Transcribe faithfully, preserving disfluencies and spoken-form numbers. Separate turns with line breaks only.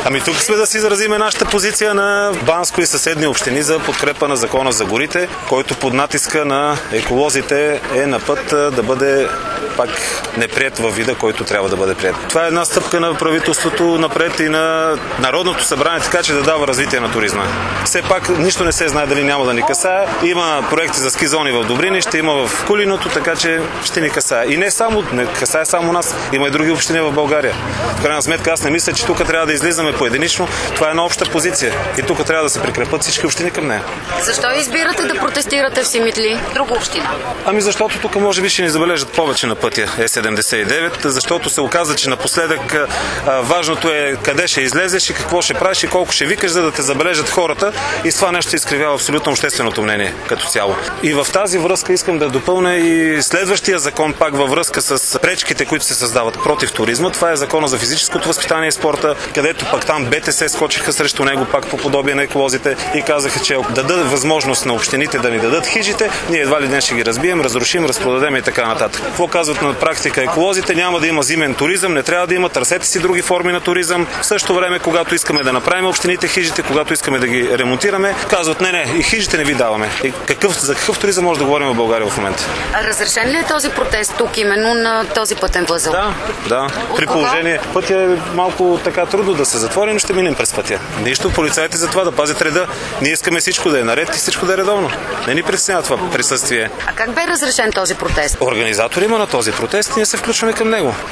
Ами тук сме да си изразим нашата позиция на Банско и съседни общини за подкрепа на закона за горите, който под натиска на еколозите е на път да бъде пак неприет във вида, който трябва да бъде прият. Това е една стъпка на правителството напред и на Народното събрание, така че да дава развитие на туризма. Все пак нищо не се знае дали няма да ни касае. Има проекти за ски зони в Добрини, ще има в Кулиното, така че ще ни касае. И не само, не касае само нас, има и други общини в България. В крайна сметка аз не мисля, че тук трябва да излизаме поединично. Това е една обща позиция и тук трябва да се прикрепят всички общини към нея.
Защо избирате да протестирате в Симитли, друга община?
Ами защото тук може би ще ни забележат повече на пътя Е седемдесет и девет, защото се оказа, че напоследък а, важното е къде ще излезеш и какво ще правиш и колко ще викаш, за да те забележат хората, и с това нещо се изкривява абсолютно общественото мнение като цяло. И в тази връзка искам да допълня и следващия закон пак във връзка с пречките, които се създават против туризма. Това е закона за физическото възпитание и спорта, където пак там Б Т С скочиха срещу него пак по подобие на еколозите и казаха, че дадат възможност на общините да ни дадат хижите, ние едва ли днес ще ги разбием, разрушим, разпродадем и така нататък. Какво казват на практика еколозите? Няма да има зимен туризъм, не трябва да има, търсете си други форми на туризъм. В същото време, когато искаме да направим общините хижите, когато искаме да ги ремонтираме, казват не, не, и хижите не ви даваме. И какъв, за какъв туризъм може да говорим в България в момента?
А разрешен ли е този протест тук именно на този пътен възел?
Да, да.
От
При
кога?
положение, пътя е малко така трудно да се затвори, но ще минем през пътя. Нищо, полицаите за това да пазят реда. Ние искаме всичко да е наред и всичко да е редовно. Не ни притеснява това присъствие.
А как бе разрешен този протест?
Организатор има на този протест, ние се включваме към него.